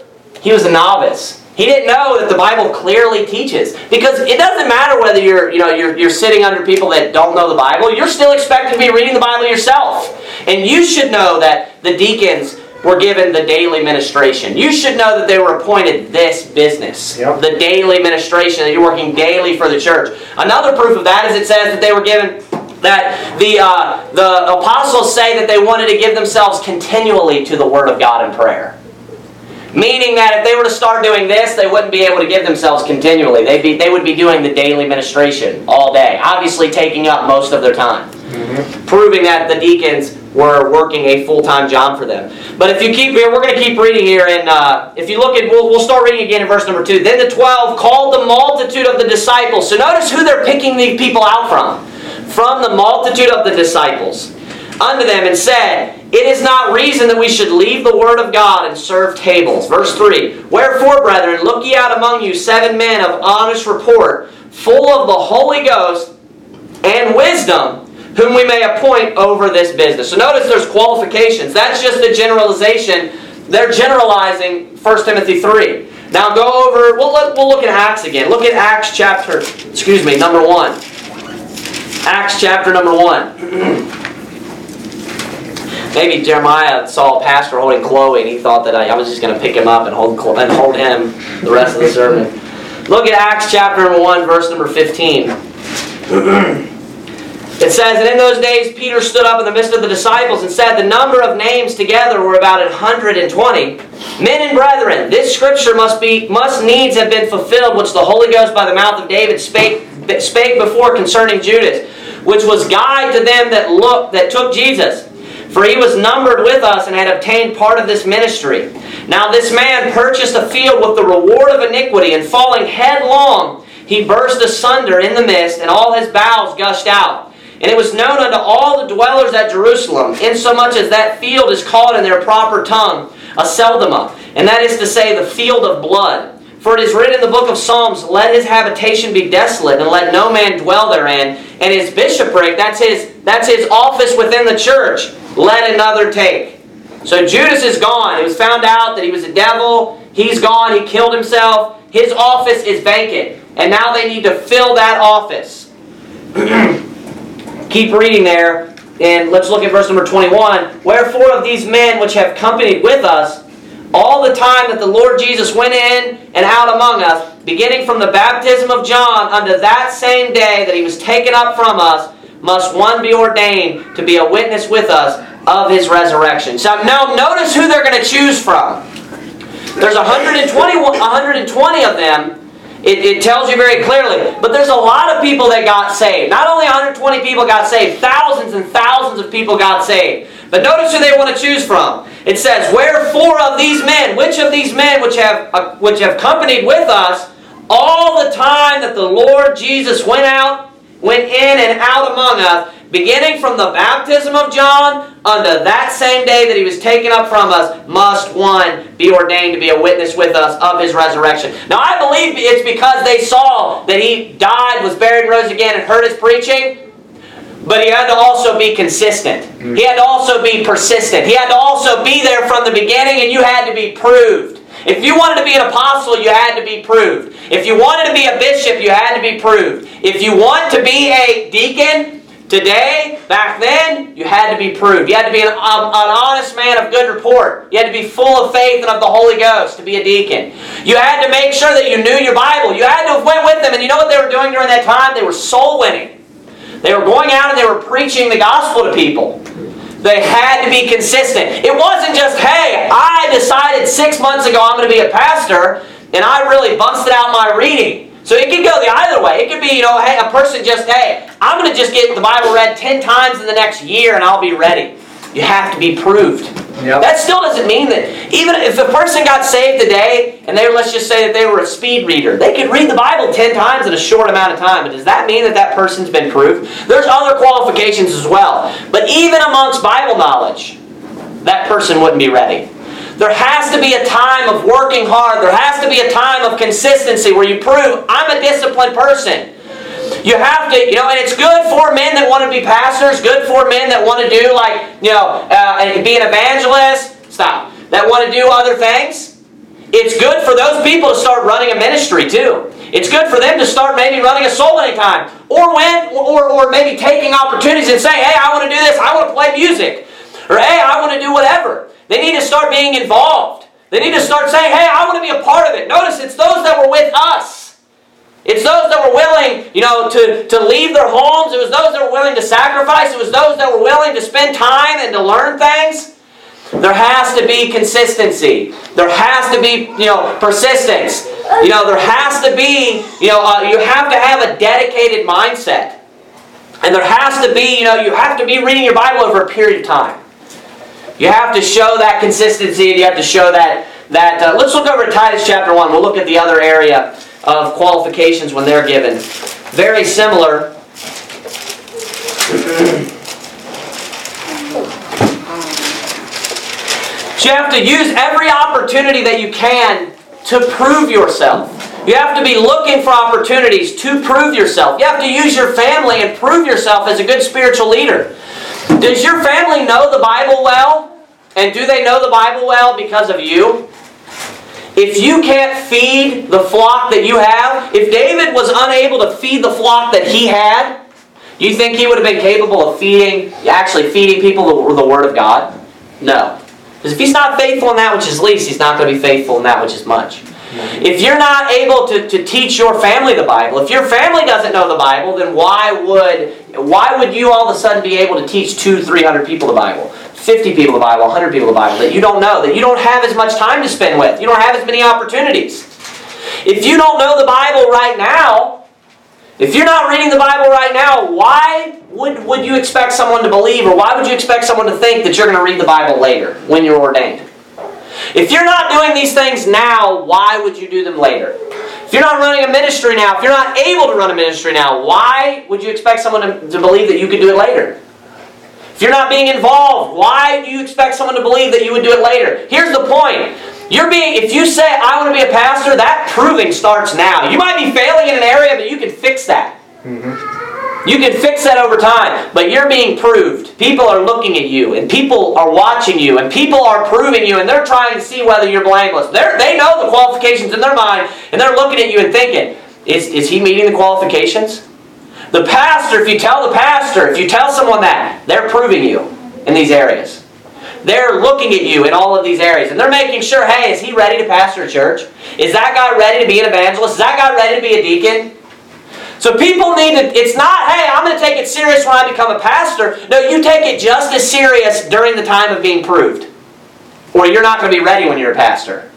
He was a novice. He didn't know that the Bible clearly teaches. Because it doesn't matter whether you're sitting under people that don't know the Bible. You're still expected to be reading the Bible yourself. And you should know that the deacons were given the daily ministration. You should know that they were appointed this business. Yep. The daily ministration, that you're working daily for the church. Another proof of that is it says that they were given, that the apostles say that they wanted to give themselves continually to the Word of God in prayer. Meaning that if they were to start doing this, they wouldn't be able to give themselves continually. They would be doing the daily ministration all day. Obviously taking up most of their time. Mm-hmm. Proving that the deacons were working a full-time job for them. But if you keep here, we're going to keep reading here. And if you look at, we'll start reading again in verse number 2. Then the 12 called the multitude of the disciples. So notice who they're picking the people out from. From the multitude of the disciples. Unto them and said, It is not reason that we should leave the word of God and serve tables. Verse 3, Wherefore, brethren, look ye out among you 7 men of honest report, full of the Holy Ghost and wisdom, whom we may appoint over this business. So notice there's qualifications. That's just a generalization. They're generalizing 1 Timothy 3. Now go over, we'll look at Acts again. Look at Acts chapter, number 1. Acts chapter number 1. Maybe Jeremiah saw a pastor holding Chloe and he thought that I was just going to pick him up and hold him the rest of the sermon. Look at Acts chapter 1, verse number 15. It says, And in those days Peter stood up in the midst of the disciples and said, The number of names together were about 120. Men and brethren, this scripture must needs have been fulfilled, which the Holy Ghost by the mouth of David spake before concerning Judas, which was guide to them that took Jesus. For he was numbered with us and had obtained part of this ministry. Now this man purchased a field with the reward of iniquity, and falling headlong, he burst asunder in the midst, and all his bowels gushed out. And it was known unto all the dwellers at Jerusalem, insomuch as that field is called in their proper tongue Aceldama, and that is to say, the field of blood. For it is written in the book of Psalms, Let his habitation be desolate, and let no man dwell therein. And his bishopric, that's his office within the church, let another take. So Judas is gone. It was found out that he was a devil. He's gone. He killed himself. His office is vacant. And now they need to fill that office. Keep reading there. And let's look at verse number 21. Wherefore of these men which have companied with us, all the time that the Lord Jesus went in and out among us, beginning from the baptism of John unto that same day that he was taken up from us, must one be ordained to be a witness with us of his resurrection. So now notice who they're going to choose from. There's 120 of them. It tells you very clearly. But there's a lot of people that got saved. Not only 120 people got saved, thousands and thousands of people got saved. But notice who they want to choose from. It says, Wherefore of these men, which of these men which have companied with us, all the time that the Lord Jesus went in and out among us, beginning from the baptism of John unto that same day that he was taken up from us, must one be ordained to be a witness with us of his resurrection. Now I believe it's because they saw that he died, was buried, and rose again, and heard his preaching. But he had to also be consistent. He had to also be persistent. He had to also be there from the beginning, and you had to be proved. If you wanted to be an apostle, you had to be proved. If you wanted to be a bishop, you had to be proved. If you want to be a deacon today, back then, you had to be proved. You had to be an honest man of good report. You had to be full of faith and of the Holy Ghost to be a deacon. You had to make sure that you knew your Bible. You had to have went with them. And you know what they were doing during that time? They were soul winning. They were going out and they were preaching the gospel to people. They had to be consistent. It wasn't just, hey, I decided 6 months ago I'm going to be a pastor, and I really busted out my reading. So it could go the either way. It could be, hey, a person just, hey, I'm going to just get the Bible read 10 times in the next year and I'll be ready. You have to be proved. Yep. That still doesn't mean that, even if a person got saved today, and let's just say that they were a speed reader, they could read the Bible 10 times in a short amount of time. But does that mean that that person's been proved? There's other qualifications as well. But even amongst Bible knowledge, that person wouldn't be ready. There has to be a time of working hard. There has to be a time of consistency where you prove, I'm a disciplined person. You have to, and it's good for men that want to be pastors, good for men that want to do be an evangelist, that want to do other things. It's good for those people to start running a ministry too. It's good for them to start maybe running a soul winning time. Or maybe taking opportunities and say, hey, I want to do this, I want to play music. Or hey, I want to do whatever. They need to start being involved. They need to start saying, hey, I want to be a part of it. Notice it's those that were with us. It's those that were willing, to leave their homes. It was those that were willing to sacrifice. It was those that were willing to spend time and to learn things. There has to be consistency. There has to be, persistence. There has to be, you have to have a dedicated mindset. And there has to be, you have to be reading your Bible over a period of time. You have to show that consistency, and you have to show that let's look over at Titus chapter 1. We'll look at the other area of qualifications when they're given. Very similar. You have to use every opportunity that you can to prove yourself. You have to be looking for opportunities to prove yourself. You have to use your family and prove yourself as a good spiritual leader. Does your family know the Bible well? And do they know the Bible well because of you? If you can't feed the flock that you have, if David was unable to feed the flock that he had, do you think he would have been capable of actually feeding people the Word of God? No. Because if he's not faithful in that which is least, he's not going to be faithful in that which is much. If you're not able to teach your family the Bible, if your family doesn't know the Bible, then why would you all of a sudden be able to teach 200-300 people the Bible? 50 people the Bible, 100 people the Bible, that you don't know, that you don't have as much time to spend with. You don't have as many opportunities. If you don't know the Bible right now, if you're not reading the Bible right now, why would you expect someone to believe, or why would you expect someone to think that you're going to read the Bible later, when you're ordained? If you're not doing these things now, why would you do them later? If you're not running a ministry now, if you're not able to run a ministry now, why would you expect someone to believe that you could do it later? If you're not being involved, why do you expect someone to believe that you would do it later? Here's the point. If you say, I want to be a pastor, that proving starts now. You might be failing in an area, but you can fix that. You can fix that over time. But you're being proved. People are looking at you, and people are watching you, and people are proving you, and they're trying to see whether you're blameless. They know the qualifications in their mind, and they're looking at you and thinking, is he meeting the qualifications? The pastor, if you tell someone that, they're proving you in these areas. They're looking at you in all of these areas, and they're making sure, hey, is he ready to pastor a church? Is that guy ready to be an evangelist? Is that guy ready to be a deacon? So people need to, it's not, hey, I'm going to take it serious when I become a pastor. No, you take it just as serious during the time of being proved. Or you're not going to be ready when you're a pastor.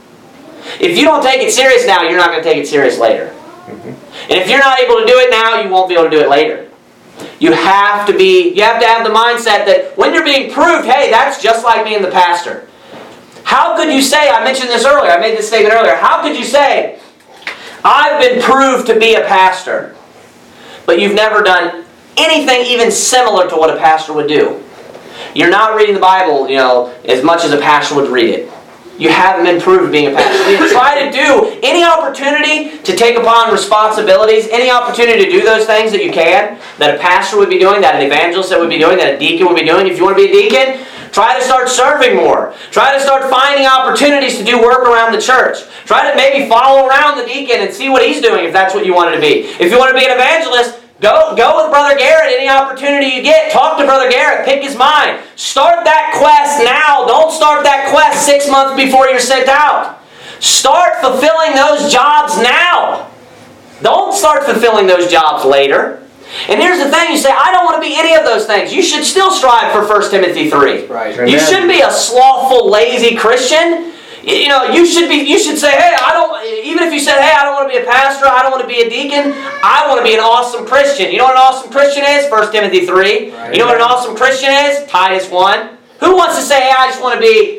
If you don't take it serious now, you're not going to take it serious later. And if you're not able to do it now, you won't be able to do it later. You have to have the mindset that when you're being proved, hey, that's just like being the pastor. How could you say, I mentioned this earlier, I made this statement earlier, how could you say, I've been proved to be a pastor, but you've never done anything even similar to what a pastor would do? You're not reading the Bible, as much as a pastor would read it. You haven't been proved being a pastor. You try to do any opportunity to take upon responsibilities, any opportunity to do those things that you can, that a pastor would be doing, that an evangelist would be doing, that a deacon would be doing. If you want to be a deacon, try to start serving more. Try to start finding opportunities to do work around the church. Try to maybe follow around the deacon and see what he's doing if that's what you wanted to be. If you want to be an evangelist, Go with Brother Garrett any opportunity you get. Talk to Brother Garrett. Pick his mind. Start that quest now. Don't start that quest 6 months before you're sent out. Start fulfilling those jobs now. Don't start fulfilling those jobs later. And here's the thing. You say, I don't want to be any of those things. You should still strive for 1 Timothy 3. Right. You shouldn't be a slothful, lazy Christian. You should say, hey, even if you said, hey, I don't want to be a pastor, I don't want to be a deacon, I want to be an awesome Christian. You know what an awesome Christian is? 1 Timothy 3. Right. You know what an awesome Christian is? Titus 1. Who wants to say, hey, I just want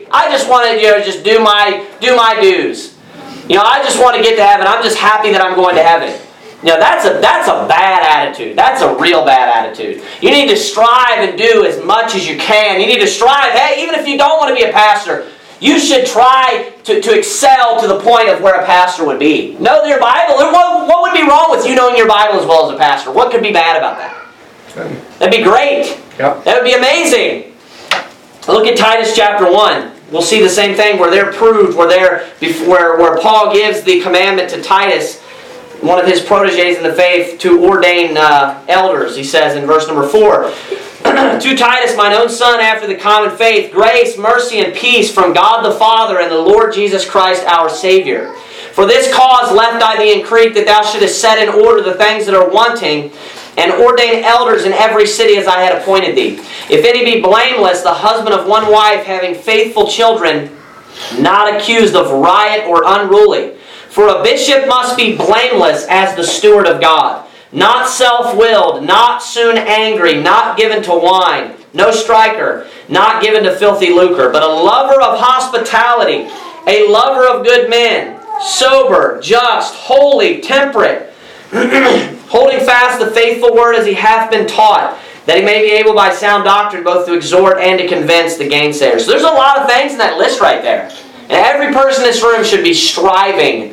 to just do my dues. I just want to get to heaven. I'm just happy that I'm going to heaven. That's a bad attitude. That's a real bad attitude. You need to strive and do as much as you can. You need to strive, hey, even if you don't want to be a pastor, you should try to excel to the point of where a pastor would be. Know your Bible. What would be wrong with you knowing your Bible as well as a pastor? What could be bad about that? That'd be great. Yep. That would be amazing. Look at Titus chapter 1. we'll see the same thing where they're proved, where Paul gives the commandment to Titus, one of his proteges in the faith, to ordain elders. He says in verse number 4, to Titus, mine own son, after the common faith, grace, mercy, and peace from God the Father and the Lord Jesus Christ our Savior. For this cause left I thee in Crete, that thou shouldest set in order the things that are wanting, and ordain elders in every city as I had appointed thee. If any be blameless, the husband of one wife, having faithful children, not accused of riot or unruly. For a bishop must be blameless as the steward of God, not self-willed, not soon angry, not given to wine, no striker, not given to filthy lucre, but a lover of hospitality, a lover of good men, sober, just, holy, temperate, holding fast the faithful word as he hath been taught, that he may be able by sound doctrine both to exhort and to convince the gainsayers. So there's a lot of things in that list right there. And every person in this room should be striving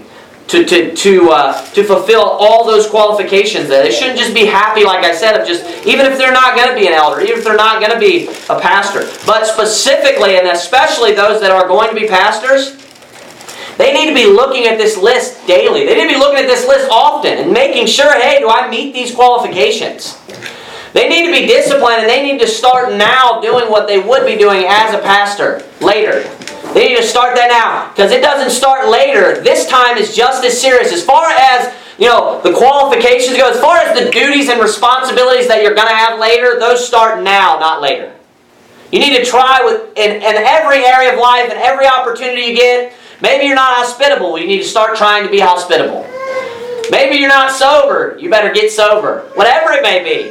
to fulfill all those qualifications there. They shouldn't just be happy, like I said, of just, even if they're not going to be an elder, even if they're not going to be a pastor. But specifically, and especially those that are going to be pastors, they need to be looking at this list daily. They need to be looking at this list often and making sure, hey, do I meet these qualifications? They need to be disciplined, and they need to start now doing what they would be doing as a pastor later. They need to start that now, because it doesn't start later. This time is just as serious. As far as, the qualifications go, as far as the duties and responsibilities that you're going to have later, those start now, not later. You need to try in every area of life and every opportunity you get. Maybe you're not hospitable. You need to start trying to be hospitable. Maybe you're not sober. You better get sober. Whatever it may be.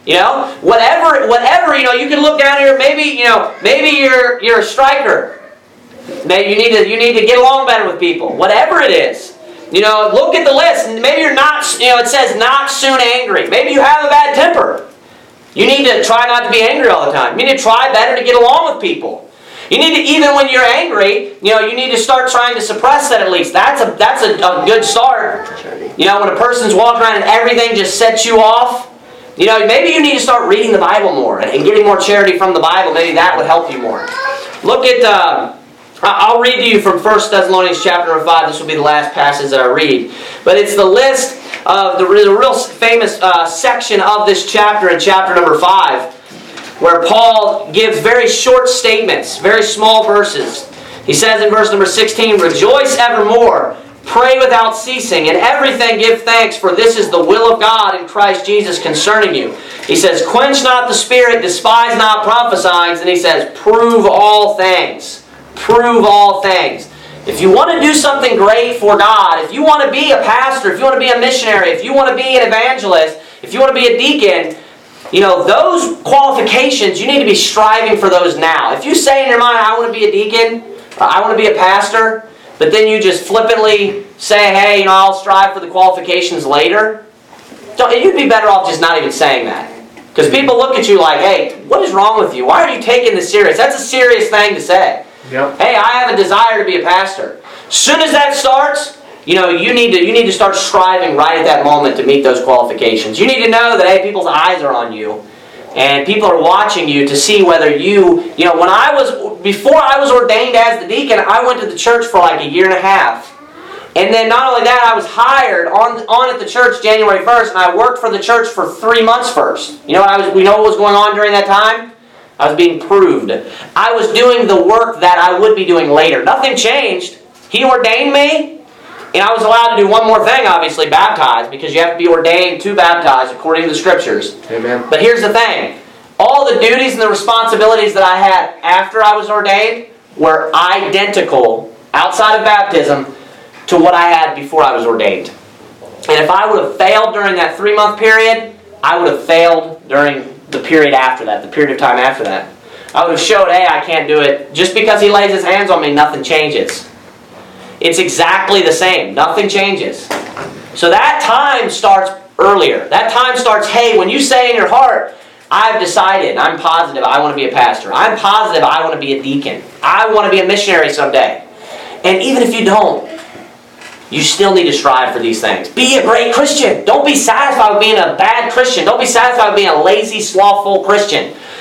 Whatever, you can look down here, maybe you're a striker. Maybe you need to get along better with people. Whatever it is. Look at the list. Maybe you're not, it says not soon angry. Maybe you have a bad temper. You need to try not to be angry all the time. You need to try better to get along with people. You need to, even when you're angry, you need to start trying to suppress that at least. That's a good start. When a person's walking around and everything just sets you off, maybe you need to start reading the Bible more and getting more charity from the Bible. Maybe that would help you more. Look at, I'll read to you from 1 Thessalonians chapter 5. This will be the last passage that I read. But it's the list of the real famous section of this chapter in chapter number 5, where Paul gives very short statements, very small verses. He says in verse number 16, rejoice evermore, pray without ceasing, in everything give thanks, for this is the will of God in Christ Jesus concerning you. He says, quench not the spirit, despise not prophesying, and he says, prove all things. Prove all things. If you want to do something great for God, if you want to be a pastor, if you want to be a missionary, if you want to be an evangelist, if you want to be a deacon, those qualifications, you need to be striving for those now. If you say in your mind, I want to be a deacon, I want to be a pastor, but then you just flippantly say, hey, I'll strive for the qualifications later, you'd be better off just not even saying that. Because people look at you like, hey, what is wrong with you? Why are you taking this serious? That's a serious thing to say. Yep. Hey, I have a desire to be a pastor. As soon as that starts, you need to start striving right at that moment to meet those qualifications. You need to know that, hey, people's eyes are on you. And people are watching you to see whether before I was ordained as the deacon, I went to the church for like a year and a half. And then not only that, I was hired on at the church January 1st, and I worked for the church for 3 months first. We know what was going on during that time? I was being proved. I was doing the work that I would be doing later. Nothing changed. He ordained me, and I was allowed to do one more thing, obviously, baptize, because you have to be ordained to baptize according to the Scriptures. Amen. But here's the thing. All the duties and the responsibilities that I had after I was ordained were identical, outside of baptism, to what I had before I was ordained. And if I would have failed during that 3-month period, I would have failed during the period after that, the period of time after that. I would have showed, hey, I can't do it. Just because he lays his hands on me, nothing changes. It's exactly the same. Nothing changes. So that time starts earlier. That time starts, hey, when you say in your heart, I've decided, I'm positive I want to be a pastor. I'm positive I want to be a deacon. I want to be a missionary someday. And even if you don't, you still need to strive for these things. Be a great Christian. Don't be satisfied with being a bad Christian. Don't be satisfied with being a lazy, slothful Christian.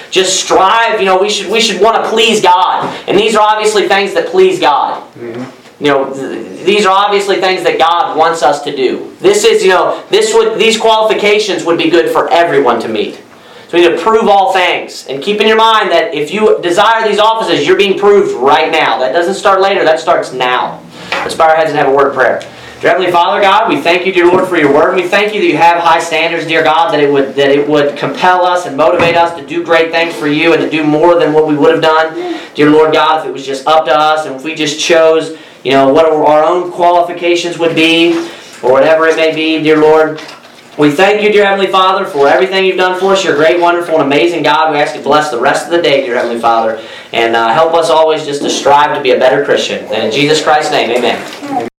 just strive. We should want to please God. And these are obviously things that please God. These are obviously things that God wants us to do. These qualifications would be good for everyone to meet. So we need to prove all things. And keep in your mind that if you desire these offices, you're being proved right now. That doesn't start later, that starts now. Let's bow our heads and have a word of prayer. Dear Heavenly Father, God, we thank you, dear Lord, for your word. We thank you that you have high standards, dear God, that it would compel us and motivate us to do great things for you and to do more than what we would have done. Dear Lord God, if it was just up to us and if we just chose, what our own qualifications would be or whatever it may be, dear Lord, we thank you, dear Heavenly Father, for everything you've done for us. You're a great, wonderful, and amazing God. We ask you to bless the rest of the day, dear Heavenly Father, and help us always just to strive to be a better Christian. And in Jesus Christ's name, amen.